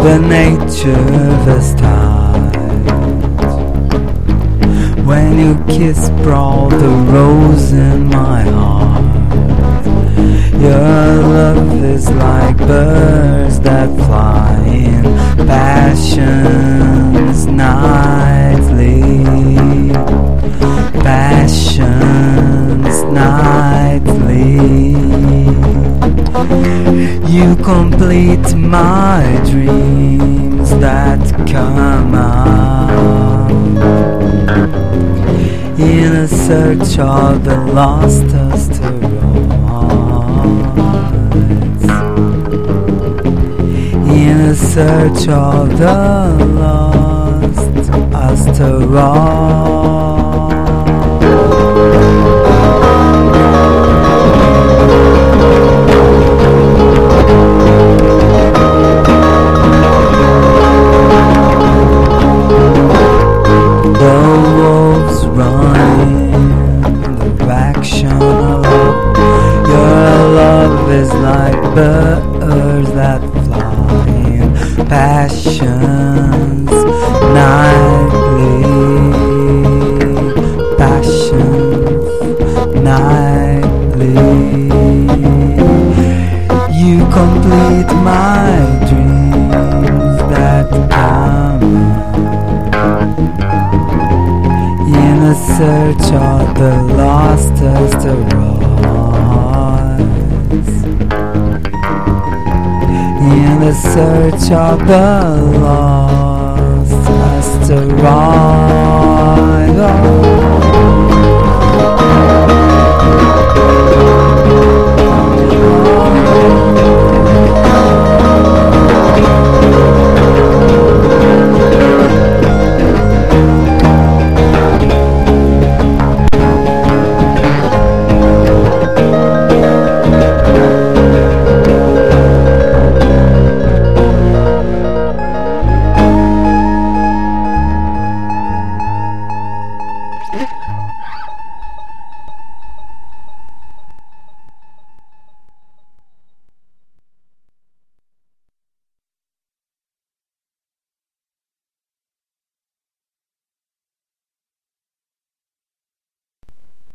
the nature's tide. When you kiss brawl the rose in my heart. Your love is like birds that fly in passions nightly. Passions nightly. You complete my dreams that come out in a search of the lost asteroids. In a search of the lost asteroids. The wolves run in the direction of love. Your love is like birds that fly in passions nightly. Passions nightly. You complete my dreams that come in a search of the lost asteroids. In a search of the lost asteroids.